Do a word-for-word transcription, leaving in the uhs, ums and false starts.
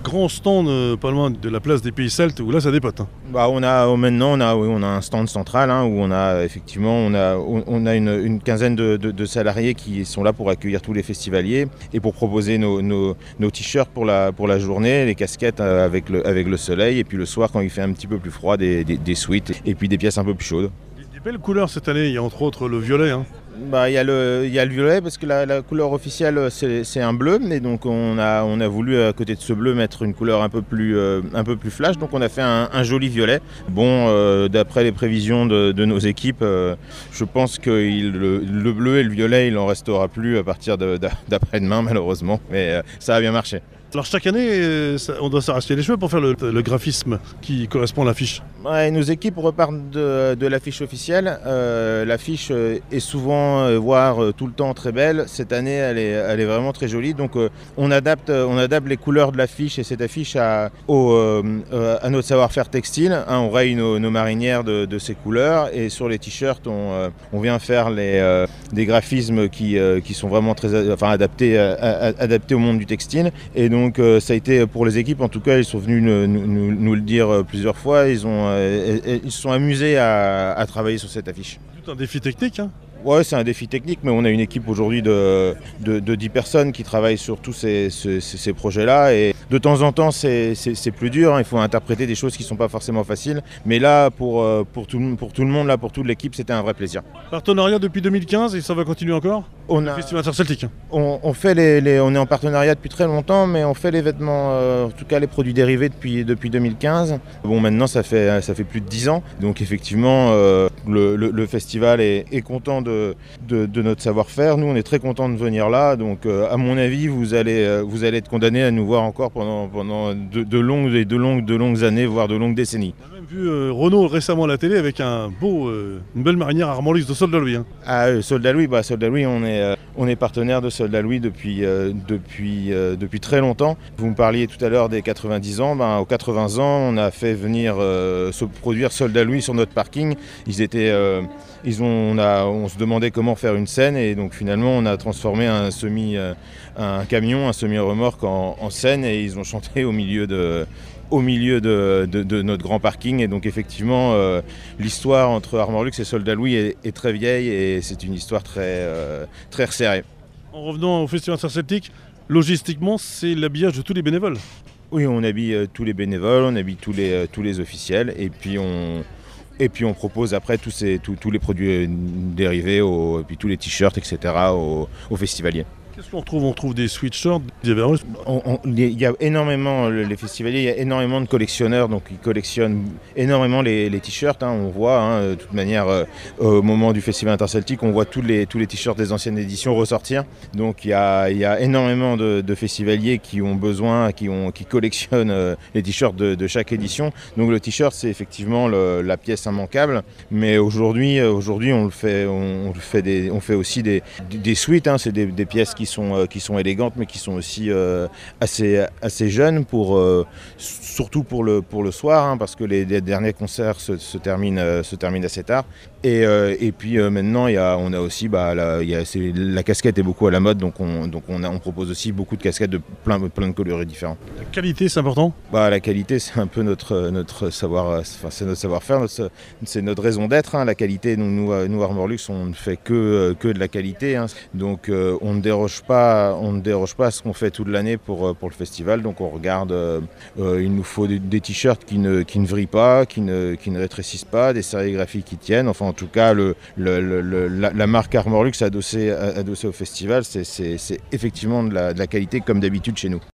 grand stand euh, pas loin de la place des Pays Celtes où là ça dépote. Hein. Bah, on a maintenant on a, oui, on a un stand central hein, où on a effectivement on a, on a une, une quinzaine de, de, de salariés qui sont là pour accueillir tous les festivaliers et pour proposer nos, nos, nos t-shirts pour la, pour la journée, les casquettes avec le, avec le soleil et puis le soir quand il fait un petit peu plus froid des, des, des sweats et puis des pièces un peu plus chaudes. Des, des belles couleurs cette année, il y a entre autres le violet. Hein. Bah, il y a le, il y a le violet parce que la, la couleur officielle c'est, c'est un bleu et donc on a, on a voulu à côté de ce bleu mettre une couleur un peu plus, euh, un peu plus flash, donc on a fait un, un joli violet. Bon, euh, d'après les prévisions de, de nos équipes, euh, je pense que il, le, le bleu et le violet il en restera plus à partir de, d'après-demain malheureusement, mais euh, ça a bien marché. Alors chaque année, ça, on doit s'arracher les cheveux pour faire le, le graphisme qui correspond à l'affiche. Ouais, nos équipes repartent de, de l'affiche officielle. Euh, l'affiche est souvent, euh, voire euh, tout le temps très belle. Cette année, elle est, elle est vraiment très jolie. Donc euh, on, adapte, on adapte les couleurs de l'affiche et cette affiche à, au, euh, à notre savoir-faire textile. Hein, on raye nos, nos marinières de, de ces couleurs et sur les t-shirts, on, euh, on vient faire les, euh, des graphismes qui, euh, qui sont vraiment très, enfin, adaptés, à, à, adaptés au monde du textile. Et donc, Donc euh, ça a été pour les équipes, en tout cas ils sont venus nous, nous, nous le dire plusieurs fois, ils, ont, euh, ils se sont amusés à, à travailler sur cette affiche. C'est un défi technique hein. Ouais, c'est un défi technique, mais on a une équipe aujourd'hui de, de, de dix personnes qui travaillent sur tous ces, ces, ces projets-là. Et de temps en temps, c'est, c'est, c'est plus dur. Hein. Il faut interpréter des choses qui ne sont pas forcément faciles. Mais là, pour, pour, tout, pour tout le monde, là, pour toute l'équipe, c'était un vrai plaisir. Partenariat depuis deux mille quinze et ça va continuer encore on le a, Festival Interceltique. On, on, fait les, les, on est en partenariat depuis très longtemps, mais on fait les vêtements, euh, en tout cas les produits dérivés depuis, depuis deux mille quinze. Bon, maintenant, ça fait, ça fait plus de dix ans. Donc effectivement, euh, le, le, le festival est, est content de, de, de notre savoir-faire. Nous, on est très contents de venir là. Donc, euh, à mon avis, vous allez, euh, vous allez être condamnés à nous voir encore pendant, pendant de, de longues et de longues, de longues années, voire de longues décennies. On a même vu euh, Renault récemment à la télé avec un beau, euh, une belle marinière Armor Luxe de Soldat Louis. Hein. Ah, euh, Soldat Louis, bah, Soldat Louis, on est, euh, on est partenaire de Soldat Louis depuis, euh, depuis, euh, depuis très longtemps. Vous me parliez tout à l'heure des quatre-vingt-dix ans. Ben, aux quatre-vingts ans, on a fait venir euh, se produire Soldat Louis sur notre parking. Ils étaient, euh, ils ont, on, a, on se demandait comment faire une scène et donc finalement on a transformé un semi, euh, un camion, un semi-remorque en, en scène et ils ont chanté au milieu de au milieu de, de, de notre grand parking et donc effectivement euh, l'histoire entre Armor Luxe et Soldat Louis est, est très vieille et c'est une histoire très, euh, très resserrée. En revenant au Festival Interceltique, logistiquement c'est l'habillage de tous les bénévoles. Oui, on habille euh, tous les bénévoles, on habille tous les, euh, tous les officiels et puis on, et puis on propose après tous, ces, tous, tous les produits dérivés, au, et puis tous les t-shirts, et cetera aux, aux festivaliers. Qu'est-ce qu'on retrouve? On trouve des sweatshirts, des overalls. Il y a énormément, les festivaliers, il y a énormément de collectionneurs, donc ils collectionnent énormément les, les t-shirts. Hein, on voit, hein, de toute manière, euh, au moment du Festival Interceltique, on voit tous les, tous les t-shirts des anciennes éditions ressortir. Donc il y a, il y a énormément de, de festivaliers qui ont besoin, qui, ont, qui collectionnent euh, les t-shirts de, de chaque édition. Donc le t-shirt, c'est effectivement le, la pièce immanquable. Mais aujourd'hui, aujourd'hui on, le fait, on, on, le fait des, on fait aussi des, des suites, hein, c'est des, des pièces qui Qui sont, qui sont élégantes mais qui sont aussi euh, assez, assez jeunes, pour, euh, surtout pour le, pour le soir hein, parce que les, les derniers concerts se, se, terminent, euh, se terminent assez tard. Et, euh, et puis euh, maintenant y a, on a aussi bah, la, y a, c'est, la casquette est beaucoup à la mode, donc on, donc on, a, on propose aussi beaucoup de casquettes de plein, plein de coloris différents. La qualité c'est important? Bah, la qualité c'est un peu notre, notre savoir, enfin, c'est notre savoir-faire, notre, c'est notre raison d'être. Hein. La qualité, nous, nous, nous Armor Luxe on ne fait que, que de la qualité, hein. Donc euh, on ne déroge Pas, on ne déroge pas à ce qu'on fait toute l'année pour, pour le festival, donc on regarde, euh, il nous faut des, des t-shirts qui ne, qui ne vrillent pas, qui ne, qui ne rétrécissent pas, des sérigraphies qui tiennent, enfin en tout cas le, le, le, la, la marque Armor Luxe adossée, adossée au festival, c'est, c'est, c'est effectivement de la, de la qualité comme d'habitude chez nous.